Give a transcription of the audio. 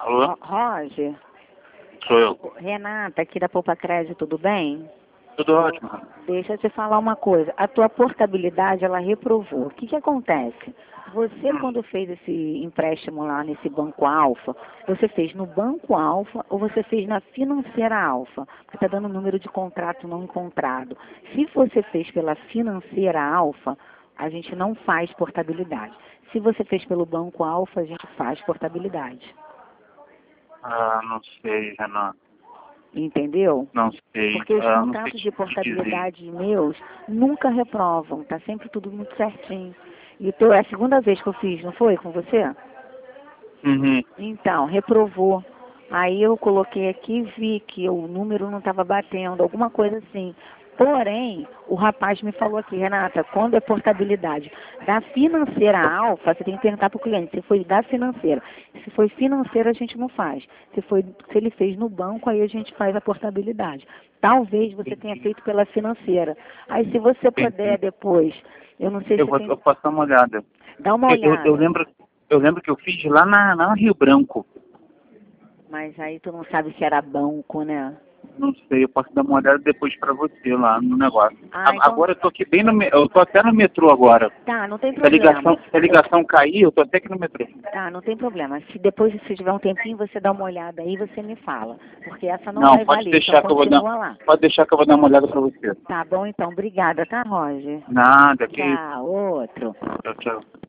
Alô? Roger, Sou eu. Renata, aqui da Poupa Crédito, tudo bem? Tudo ótimo. Deixa eu te falar uma coisa. A tua portabilidade, ela reprovou. O que que acontece? Você, quando fez esse empréstimo lá nesse Banco Alfa, você fez no Banco Alfa ou você fez na Financeira Alfa? Porque está dando número de contrato não encontrado. Se você fez pela Financeira Alfa, a gente não faz portabilidade. Se você fez pelo Banco Alfa, a gente faz portabilidade. Ah, não sei, Renato. Entendeu? Não sei. Porque os Não sei contratos o de que te dizer. portabilidade meus nunca reprovam, tá sempre tudo muito certinho. E é a segunda vez que eu fiz, não foi com você? Uhum. Então, reprovou. Aí eu coloquei aqui e vi que o número não estava batendo, alguma coisa assim. Porém, o rapaz me falou aqui, Renata, quando é portabilidade da financeira alfa, você tem que perguntar para o cliente se foi da financeira. Se foi financeira, a gente não faz. Se ele fez no banco, aí a gente faz a portabilidade. Talvez você tenha feito pela financeira. Aí, se você puder Entendi. depois, eu não sei se você Eu tem... posso dar uma olhada. Dá uma Eu olhada. lembro que eu fiz lá na Rio Branco. Mas aí tu não sabe se era banco, né? Não sei, eu posso dar uma olhada depois pra você lá no negócio. Então Agora eu tô aqui bem eu tô até no metrô agora. tá, não tem Se a ligação, problema. se a ligação cair, eu tô até aqui no metrô. Tá, não tem problema. Se depois, se tiver um tempinho, você dá uma olhada aí, você me fala. Porque essa não Não, vai valer, então continua lá. pode deixar que eu vou dar uma olhada pra você. Tá bom, então. Obrigada, tá, Roger? Nada, que isso. Tchau, outro. Tchau, tchau.